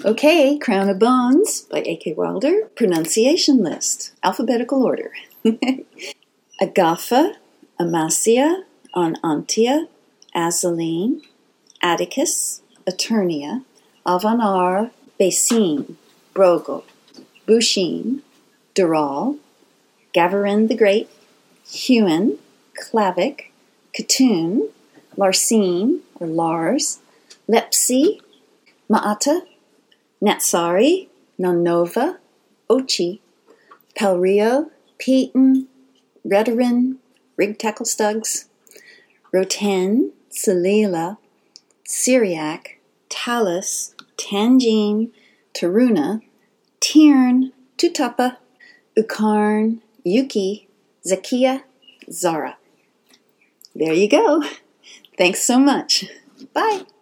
Okay, Crown of Bones by A.K. Wilder. Pronunciation list. Alphabetical order. Agatha, Amasia, Onantia, Azaleen, Atticus, Eternia, Avanar, Basine, Brogel, Bushin, Dural, Gavarin the Great, Huon, Clavic, Katoon, Larsine, or Lars, Lepsi, Maata, Natsari, Nonova, Ochi, Pelrio, Peyton, Redarin, Rig Tackle Stugs, Roten, Salila, Syriac, Talus, Tangine, Taruna, Tiern, Tutapa, Ukarn, Yuki, Zakia, Zara. There you go. Thanks so much. Bye.